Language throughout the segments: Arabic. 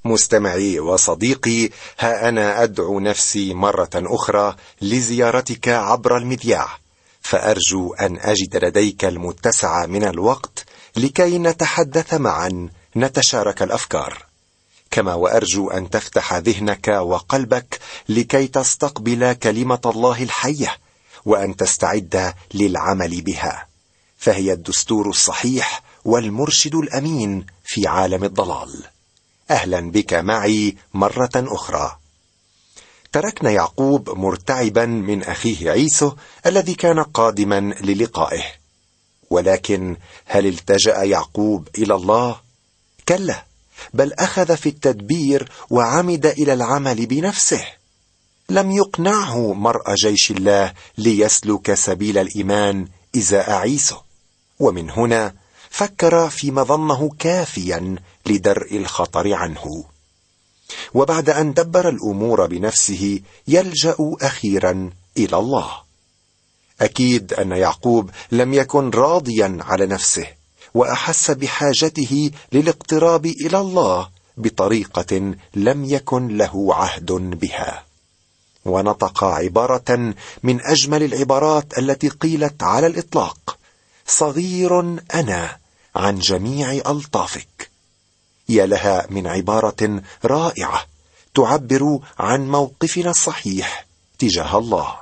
مستمعي وصديقي، ها أنا أدعو نفسي مرة أخرى لزيارتك عبر المذياع، فأرجو أن أجد لديك المتسع من الوقت لكي نتحدث معا، نتشارك الأفكار، كما وأرجو أن تفتح ذهنك وقلبك لكي تستقبل كلمة الله الحية، وأن تستعد للعمل بها، فهي الدستور الصحيح والمرشد الأمين في عالم الضلال. أهلا بك معي مرة أخرى. تركنا يعقوب مرتعبا من أخيه عيسو الذي كان قادما للقائه، ولكن هل التجأ يعقوب إلى الله؟ كلا، بل أخذ في التدبير وعمد إلى العمل بنفسه. لم يقنعه مرء جيش الله ليسلك سبيل الإيمان إزاء عيسو، ومن هنا فكر فيما ظنه كافيا لدرء الخطر عنه، وبعد أن دبر الأمور بنفسه يلجأ أخيرا إلى الله. أكيد أن يعقوب لم يكن راضيا على نفسه، وأحس بحاجته للاقتراب إلى الله بطريقة لم يكن له عهد بها، ونطق عبارة من أجمل العبارات التي قيلت على الإطلاق: صغير أنا عن جميع ألطافك. يا لها من عبارة رائعة تعبر عن موقفنا الصحيح تجاه الله.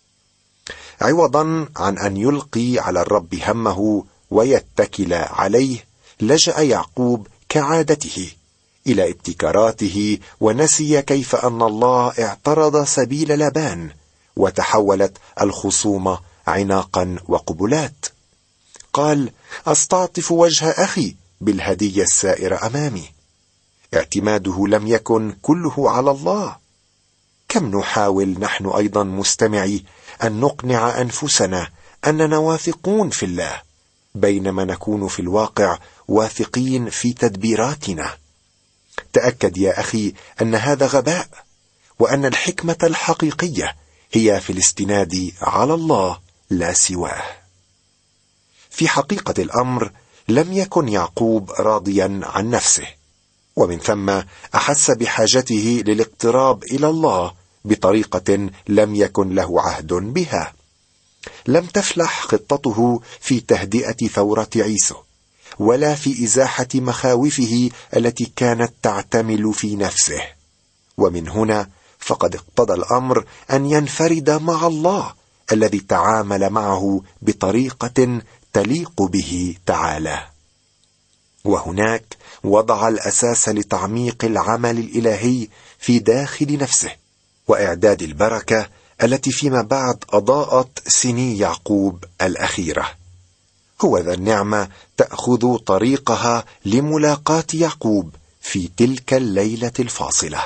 عوضا عن أن يلقي على الرب همه ويتكل عليه، لجأ يعقوب كعادته إلى ابتكاراته، ونسي كيف أن الله اعترض سبيل لابان، وتحولت الخصومة عناقا وقبلات. قال: أستعطف وجه أخي بالهدية السائرة أمامي. اعتماده لم يكن كله على الله. كم نحاول نحن أيضا مستمعي أن نقنع أنفسنا أننا واثقون في الله، بينما نكون في الواقع واثقين في تدبيراتنا. تأكد يا أخي أن هذا غباء، وأن الحكمة الحقيقية هي في الاستناد على الله لا سواه. في حقيقة الأمر لم يكن يعقوب راضيا عن نفسه، ومن ثم أحس بحاجته للاقتراب إلى الله بطريقة لم يكن له عهد بها. لم تفلح خطته في تهدئة ثورة عيسو، ولا في إزاحة مخاوفه التي كانت تعتمل في نفسه. ومن هنا فقد اقتضى الأمر أن ينفرد مع الله الذي تعامل معه بطريقة تليق به تعالى. وهناك وضع الأساس لتعميق العمل الإلهي في داخل نفسه، وإعداد البركة التي فيما بعد أضاءت سني يعقوب الأخيرة. هو ذا النعمة تأخذ طريقها لملاقاة يعقوب في تلك الليلة الفاصلة.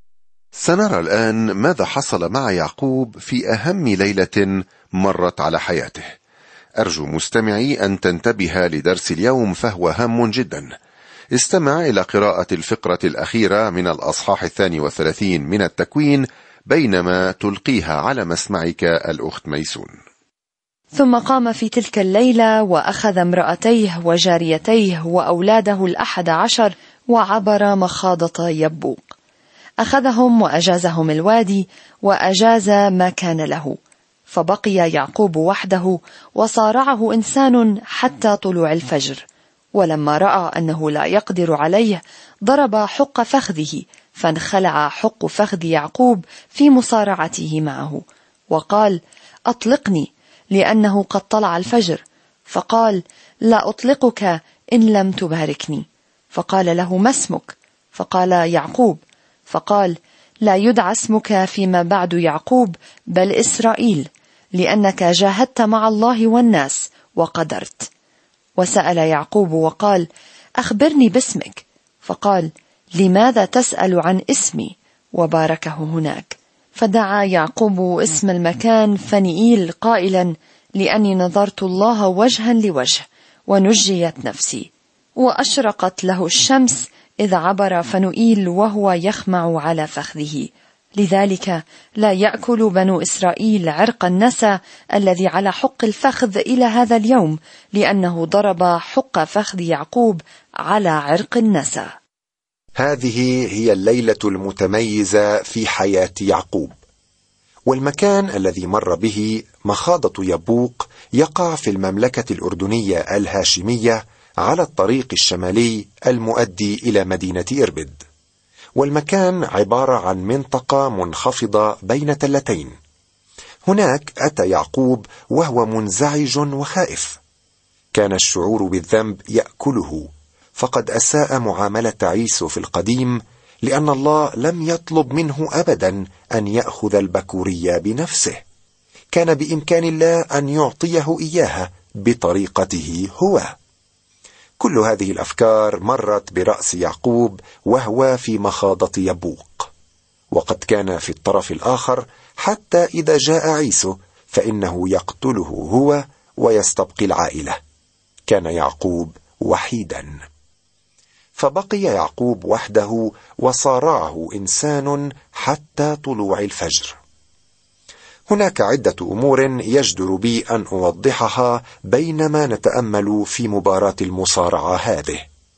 سنرى الآن ماذا حصل مع يعقوب في أهم ليلة مرت على حياته. أرجو مستمعي أن تنتبه لدرس اليوم، فهو هام جدا. استمع إلى قراءة الفقرة الأخيرة من الأصحاح 32 من التكوين، بينما تلقيها على مسمعك الأخت ميسون. ثم قام في تلك الليلة وأخذ امرأتيه وجاريتيه وأولاده 11 وعبر مخاضة يبوق. أخذهم وأجازهم الوادي وأجاز ما كان له، فبقي يعقوب وحده وصارعه إنسان حتى طلوع الفجر. ولما رأى أنه لا يقدر عليه ضرب حق فخذه، فانخلع حق فخذ يعقوب في مصارعته معه، وقال: أطلقني، لأنه قد طلع الفجر. فقال: لا أطلقك إن لم تباركني. فقال له: ما اسمك؟ فقال: يعقوب. فقال: لا يدعى اسمك فيما بعد يعقوب، بل إسرائيل، لأنك جاهدت مع الله والناس وقدرت. وسأل يعقوب وقال: أخبرني باسمك. فقال: لماذا تسأل عن اسمي؟ وباركه هناك. فدعا يعقوب اسم المكان فنيئيل قائلا: لأني نظرت الله وجها لوجه ونجيت نفسي. وأشرقت له الشمس إذ عبر فنوئيل وهو يخمع على فخذه. لذلك لا يأكل بنو إسرائيل عرق النسى الذي على حق الفخذ إلى هذا اليوم، لأنه ضرب حق فخذ يعقوب على عرق النسى. هذه هي الليلة المتميزة في حياة يعقوب، والمكان الذي مر به مخاضة يبوق يقع في المملكة الأردنية الهاشمية على الطريق الشمالي المؤدي إلى مدينة إربد، والمكان عبارة عن منطقة منخفضة بين تلتين. هناك أتى يعقوب وهو منزعج وخائف. كان الشعور بالذنب يأكله، فقد أساء معاملة عيسو في القديم، لأن الله لم يطلب منه أبدا أن يأخذ البكورية بنفسه. كان بإمكان الله أن يعطيه إياها بطريقته هو. كل هذه الأفكار مرت برأس يعقوب وهو في مخاضة يبوق، وقد كان في الطرف الآخر حتى إذا جاء عيسو فإنه يقتله هو ويستبقي العائلة. كان يعقوب وحيدا، فبقي يعقوب وحده وصارعه إنسان حتى طلوع الفجر. هناك عدة أمور يجدر بي أن أوضحها بينما نتأمل في مباراة المصارعة هذه.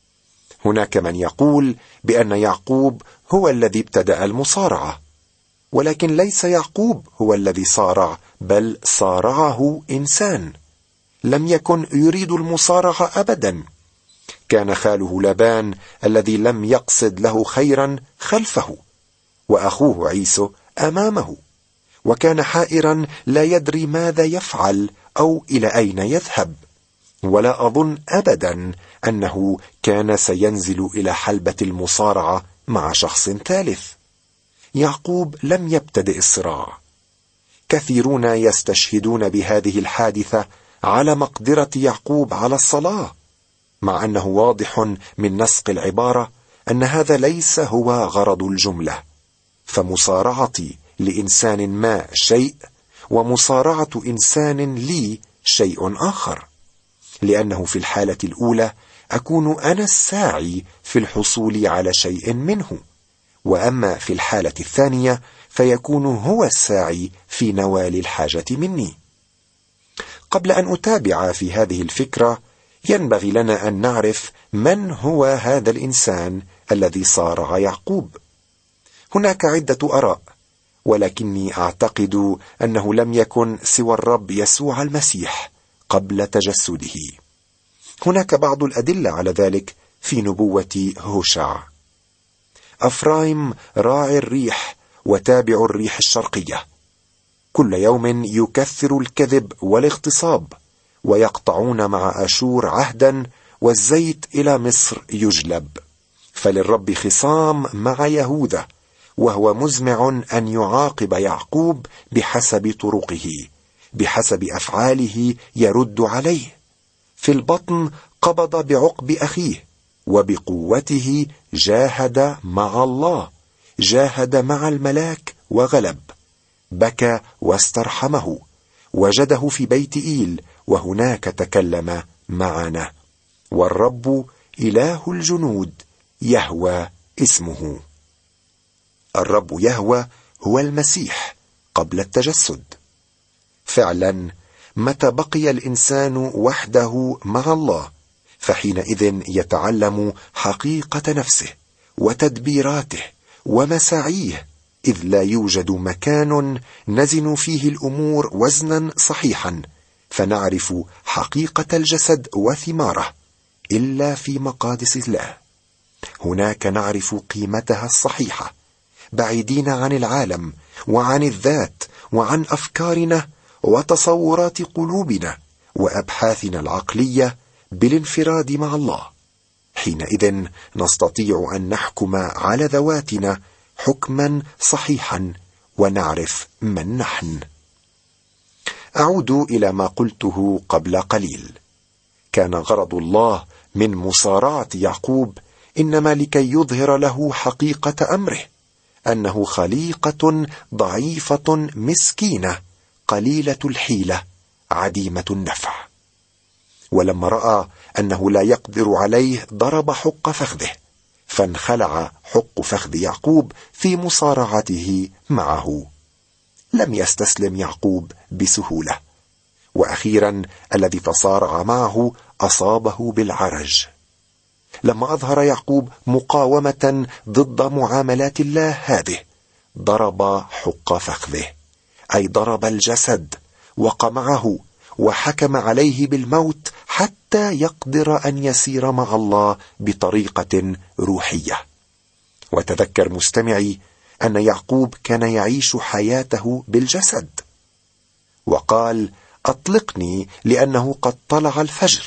هناك من يقول بأن يعقوب هو الذي ابتدأ المصارعة، ولكن ليس يعقوب هو الذي صارع، بل صارعه إنسان لم يكن يريد المصارعة أبدا. كان خاله لابان الذي لم يقصد له خيرا خلفه، وأخوه عيسو أمامه، وكان حائرا لا يدري ماذا يفعل أو إلى أين يذهب. ولا أظن أبدا أنه كان سينزل إلى حلبة المصارعة مع شخص ثالث. يعقوب لم يبتدئ الصراع. كثيرون يستشهدون بهذه الحادثة على مقدرة يعقوب على الصلاة، مع أنه واضح من نسق العبارة أن هذا ليس هو غرض الجملة. فمصارعتي لإنسان ما شيء، ومصارعة إنسان لي شيء آخر، لأنه في الحالة الأولى أكون أنا الساعي في الحصول على شيء منه، وأما في الحالة الثانية فيكون هو الساعي في نوال الحاجة مني. قبل أن أتابع في هذه الفكرة ينبغي لنا أن نعرف من هو هذا الإنسان الذي صارع يعقوب. هناك عدة آراء، ولكني أعتقد أنه لم يكن سوى الرب يسوع المسيح قبل تجسده. هناك بعض الأدلة على ذلك في نبوة هوشع. أفرايم راعي الريح وتابع الريح الشرقية، كل يوم يكثر الكذب والاغتصاب، ويقطعون مع أشور عهدا، والزيت إلى مصر يجلب. فللرب خصام مع يهوذا، وهو مزمع أن يعاقب يعقوب بحسب طرقه، بحسب أفعاله يرد عليه. في البطن قبض بعقب أخيه، وبقوته جاهد مع الله، جاهد مع الملاك وغلب. بكى واسترحمه، وجده في بيت إيل، وهناك تكلم معنا. والرب إله الجنود يهوى اسمه. الرب يهوى هو المسيح قبل التجسد. فعلا متى بقي الإنسان وحده مع الله فحينئذ يتعلم حقيقة نفسه وتدبيراته ومساعيه، إذ لا يوجد مكان نزن فيه الأمور وزنا صحيحا فنعرف حقيقة الجسد وثماره إلا في مقادس الله. هناك نعرف قيمتها الصحيحة، بعيدين عن العالم وعن الذات وعن أفكارنا وتصورات قلوبنا وأبحاثنا العقلية، بالانفراد مع الله. حينئذ نستطيع أن نحكم على ذواتنا حكما صحيحا ونعرف من نحن. أعود إلى ما قلته قبل قليل. كان غرض الله من مصارعة يعقوب إنما لكي يظهر له حقيقة أمره، أنه خليقة ضعيفة مسكينة قليلة الحيلة عديمة النفع. ولما رأى أنه لا يقدر عليه ضرب حق فخذه، فانخلع حق فخذ يعقوب في مصارعته معه. لم يستسلم يعقوب بسهولة، وأخيرا الذي تصارع معه أصابه بالعرج. لما أظهر يعقوب مقاومة ضد معاملات الله هذه، ضرب حق فخذه، أي ضرب الجسد وقمعه وحكم عليه بالموت حتى يقدر أن يسير مع الله بطريقة روحية. وتذكر مستمعي أن يعقوب كان يعيش حياته بالجسد، وقال: أطلقني لأنه قد طلع الفجر،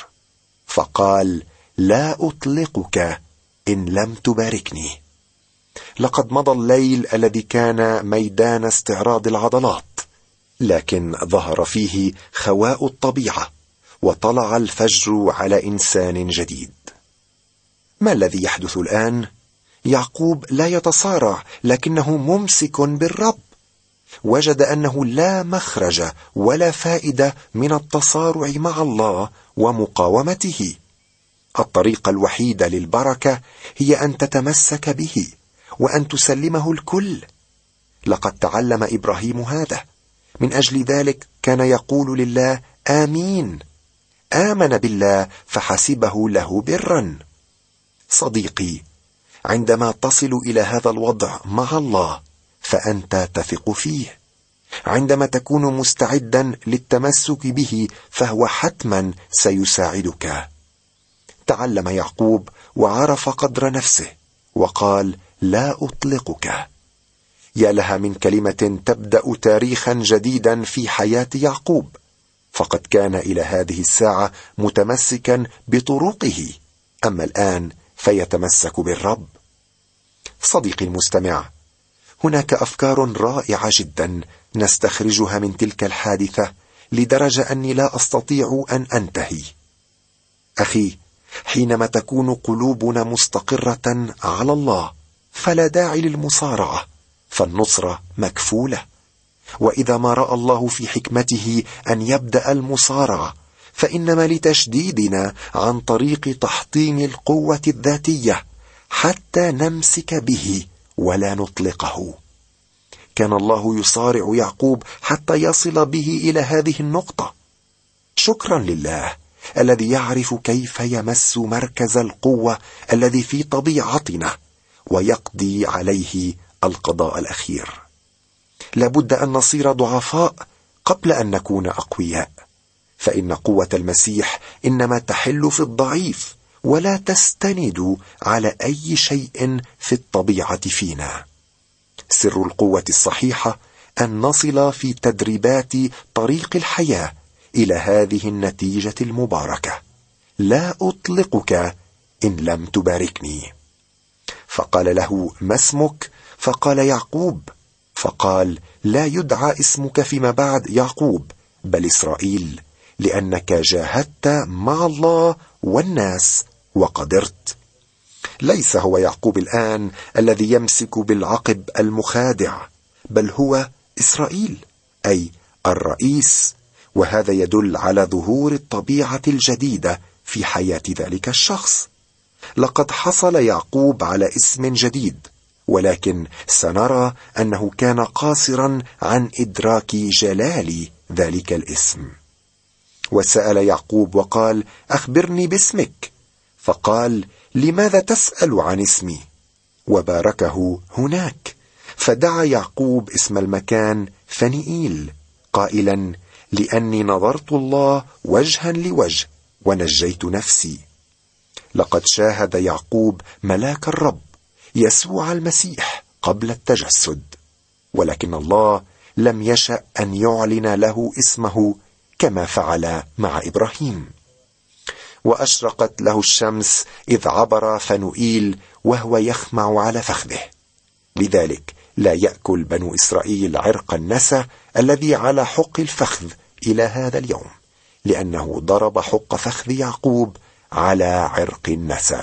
فقال: لا أطلقك إن لم تباركني. لقد مضى الليل الذي كان ميدان استعراض العضلات، لكن ظهر فيه خواء الطبيعة، وطلع الفجر على إنسان جديد. ما الذي يحدث الآن؟ يعقوب لا يتصارع، لكنه ممسك بالرب. وجد أنه لا مخرج ولا فائدة من التصارع مع الله ومقاومته. الطريقة الوحيدة للبركة هي أن تتمسك به وأن تسلمه الكل. لقد تعلم إبراهيم هذا، من أجل ذلك كان يقول لله: آمين. آمن بالله فحسبه له برا. صديقي، عندما تصل إلى هذا الوضع مع الله فأنت تثق فيه. عندما تكون مستعدا للتمسك به فهو حتما سيساعدك. تعلم يعقوب وعرف قدر نفسه وقال: لا أطلقك. يا لها من كلمة تبدأ تاريخا جديدا في حياة يعقوب، فقد كان إلى هذه الساعة متمسكا بطرقه، أما الآن فيتمسك بالرب. صديقي المستمع، هناك أفكار رائعة جدا نستخرجها من تلك الحادثة لدرجة أني لا أستطيع أن أنتهي. أخي، حينما تكون قلوبنا مستقرة على الله فلا داعي للمصارعة، فالنصرة مكفولة. وإذا ما رأى الله في حكمته أن يبدأ المصارعة، فإنما لتشديدنا عن طريق تحطيم القوة الذاتية حتى نمسك به ولا نطلقه. كان الله يصارع يعقوب حتى يصل به إلى هذه النقطة. شكرا لله الذي يعرف كيف يمس مركز القوة الذي في طبيعتنا ويقضي عليه القضاء الأخير. لابد أن نصير ضعفاء قبل أن نكون أقوياء، فإن قوة المسيح إنما تحل في الضعيف ولا تستند على أي شيء في الطبيعة فينا. سر القوة الصحيحة أن نصل في تدريبات طريق الحياة إلى هذه النتيجة المباركة: لا أطلقك إن لم تباركني. فقال له: ما اسمك؟ فقال: يعقوب. فقال: لا يدعى اسمك فيما بعد يعقوب، بل إسرائيل، لأنك جاهدت مع الله والناس وقدرت. ليس هو يعقوب الآن الذي يمسك بالعقب المخادع، بل هو إسرائيل، أي الرئيس، وهذا يدل على ظهور الطبيعة الجديدة في حياة ذلك الشخص. لقد حصل يعقوب على اسم جديد، ولكن سنرى أنه كان قاصرا عن إدراك جلال ذلك الاسم. وسأل يعقوب وقال: أخبرني باسمك. فقال: لماذا تسأل عن اسمي؟ وباركه هناك. فدعا يعقوب اسم المكان فنيئيل، قائلا: لأني نظرت الله وجها لوجه ونجيت نفسي. لقد شاهد يعقوب ملاك الرب يسوع المسيح قبل التجسد، ولكن الله لم يشأ أن يعلن له اسمه كما فعل مع إبراهيم. وأشرقت له الشمس إذ عبر فنوئيل وهو يخمع على فخذه. لذلك لا يأكل بنو إسرائيل عرق النسى الذي على حق الفخذ إلى هذا اليوم، لأنه ضرب حق فخذ يعقوب على عرق النسى.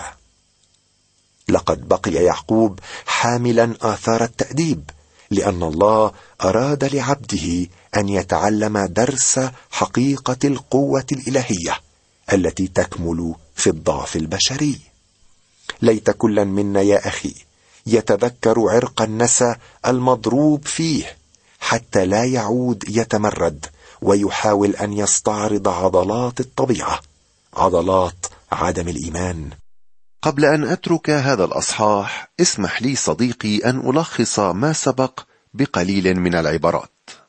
لقد بقي يعقوب حاملا آثار التأديب، لأن الله أراد لعبده أن يتعلم درس حقيقة القوة الإلهية التي تكمل في الضعف البشري. ليت كلا منا يا أخي يتذكر عرق النسى المضروب فيه حتى لا يعود يتمرد ويحاول أن يستعرض عضلات الطبيعة، عضلات عدم الإيمان. قبل أن أترك هذا الأصحاح، اسمح لي صديقي أن ألخص ما سبق بقليل من العبارات.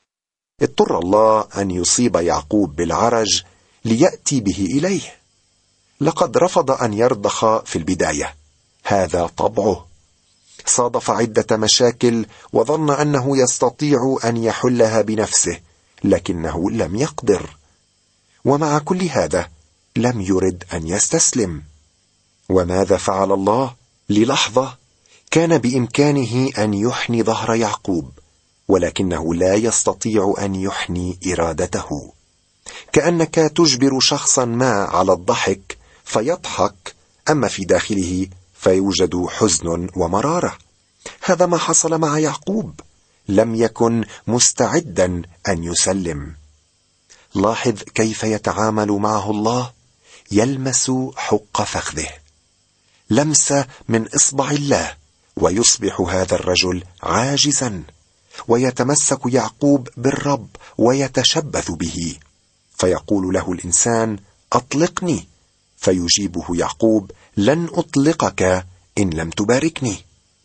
اضطر الله أن يصيب يعقوب بالعرج ليأتي به إليه. لقد رفض أن يرضخ في البداية، هذا طبعه. صادف عدة مشاكل وظن أنه يستطيع أن يحلها بنفسه، لكنه لم يقدر. ومع كل هذا لم يرد أن يستسلم. وماذا فعل الله؟ للحظة كان بإمكانه أن يحني ظهر يعقوب، ولكنه لا يستطيع أن يحني إرادته. كأنك تجبر شخصا ما على الضحك فيضحك، أما في داخله فيوجد حزن ومرارة. هذا ما حصل مع يعقوب، لم يكن مستعدا أن يسلم. لاحظ كيف يتعامل معه الله. يلمس حق فخذه، لمسة من إصبع الله، ويصبح هذا الرجل عاجزا، ويتمسك يعقوب بالرب ويتشبث به، فيقول له الإنسان: أطلقني، فيجيبه يعقوب: لن أطلقك إن لم تباركني.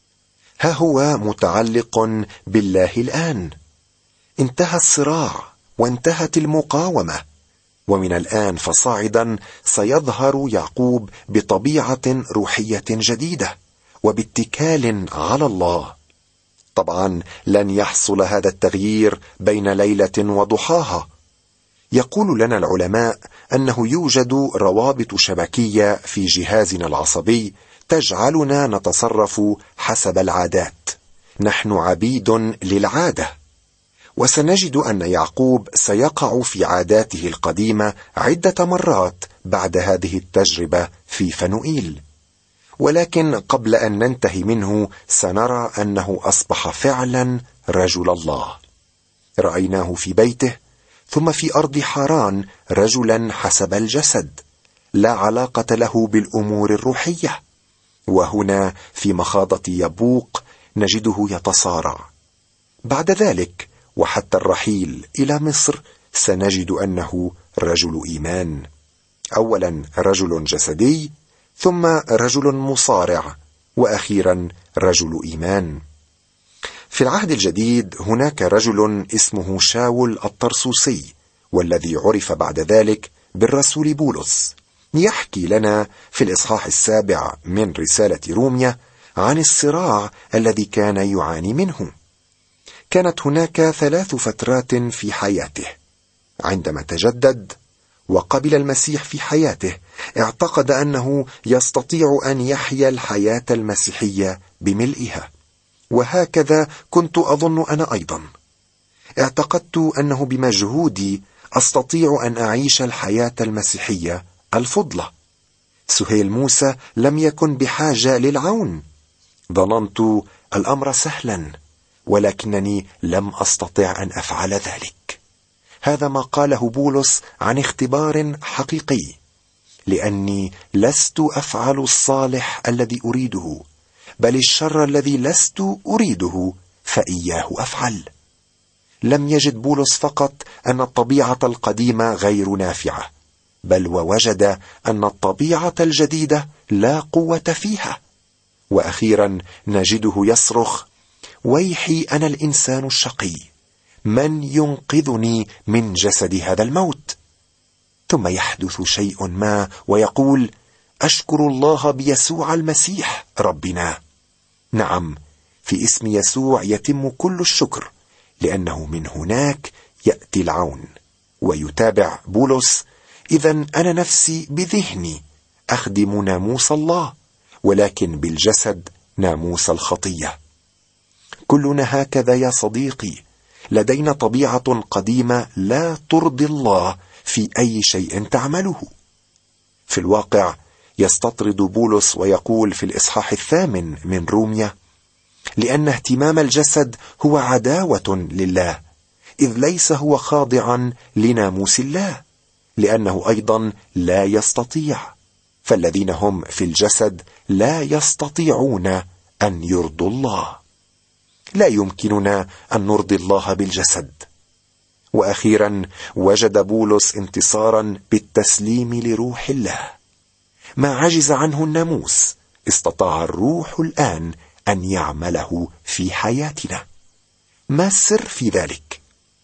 ها هو متعلق بالله الآن. انتهى الصراع وانتهت المقاومة، ومن الآن فصاعدا سيظهر يعقوب بطبيعة روحية جديدة وباتكال على الله. طبعا لن يحصل هذا التغيير بين ليلة وضحاها. يقول لنا العلماء أنه يوجد روابط شبكية في جهازنا العصبي تجعلنا نتصرف حسب العادات. نحن عبيد للعادة، وسنجد أن يعقوب سيقع في عاداته القديمة عدة مرات بعد هذه التجربة في فنوئيل. ولكن قبل أن ننتهي منه سنرى أنه أصبح فعلا رجل الله. رأيناه في بيته، ثم في أرض حران رجلا حسب الجسد، لا علاقة له بالأمور الروحية. وهنا في مخاضة يبوق نجده يتصارع. بعد ذلك وحتى الرحيل إلى مصر سنجد أنه رجل إيمان. أولا رجل جسدي، ثم رجل مصارع، وأخيرا رجل إيمان. في العهد الجديد هناك رجل اسمه شاول الطرسوسي، والذي عرف بعد ذلك بالرسول بولس. يحكي لنا في الإصحاح 7 من رسالة روميا عن الصراع الذي كان يعاني منه. كانت هناك 3 فترات في حياته. عندما تجدد وقبل المسيح في حياته، اعتقد أنه يستطيع أن يحيا الحياة المسيحية بملئها، وهكذا كنت أظن أنا أيضا. اعتقدت أنه بمجهودي أستطيع أن أعيش الحياة المسيحية الفضلة. سهيل موسى لم يكن بحاجة للعون. ظننت الأمر سهلا، ولكنني لم أستطع أن أفعل ذلك. هذا ما قاله بولس عن اختبار حقيقي: لأني لست أفعل الصالح الذي أريده، بل الشر الذي لست أريده فإياه أفعل. لم يجد بولس فقط أن الطبيعة القديمة غير نافعة، بل ووجد أن الطبيعة الجديدة لا قوة فيها. وأخيرا نجده يصرخ: ويحي أنا الإنسان الشقي، من ينقذني من جسد هذا الموت؟ ثم يحدث شيء ما ويقول: أشكر الله بيسوع المسيح ربنا. نعم، في اسم يسوع يتم كل الشكر، لأنه من هناك يأتي العون. ويتابع بولس: إذن أنا نفسي بذهني أخدم ناموس الله، ولكن بالجسد ناموس الخطية. كلنا هكذا يا صديقي، لدينا طبيعة قديمة لا ترضي الله في أي شيء تعمله. في الواقع يستطرد بولس ويقول في الإصحاح 8 من روميا: لأن اهتمام الجسد هو عداوة لله، إذ ليس هو خاضعا لناموس الله، لأنه أيضا لا يستطيع، فالذين هم في الجسد لا يستطيعون أن يرضوا الله. لا يمكننا أن نرضي الله بالجسد. وأخيرا وجد بولس انتصارا بالتسليم لروح الله. ما عجز عنه الناموس استطاع الروح الآن أن يعمله في حياتنا. ما السر في ذلك؟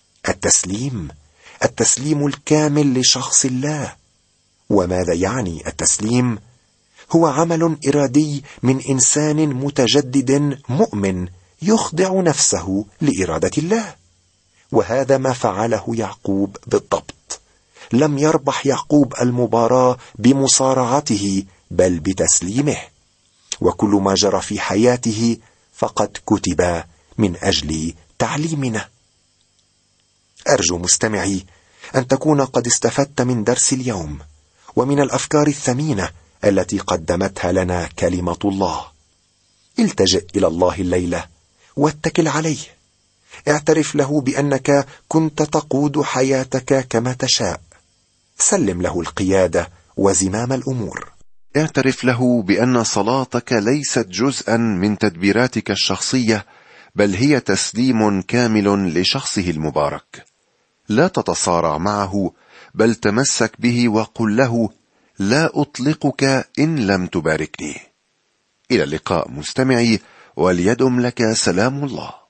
التسليم الكامل لشخص الله. وماذا يعني التسليم؟ هو عمل إرادي من إنسان متجدد مؤمن يخضع نفسه لإرادة الله. وهذا ما فعله يعقوب بالضبط. لم يربح يعقوب المباراة بمصارعته بل بتسليمه، وكل ما جرى في حياته فقد كتب من أجل تعليمنا. أرجو مستمعي أن تكون قد استفدت من درس اليوم ومن الأفكار الثمينة التي قدمتها لنا كلمة الله. التجئ إلى الله الليلة واتكل عليه. اعترف له بأنك كنت تقود حياتك كما تشاء. سلم له القيادة وزمام الأمور. اعترف له بأن صلاتك ليست جزءا من تدبيراتك الشخصية، بل هي تسليم كامل لشخصه المبارك. لا تتصارع معه، بل تمسك به وقل له: لا أطلقك إن لم تباركني. إلى اللقاء مستمعي، وليدم لك سلام الله.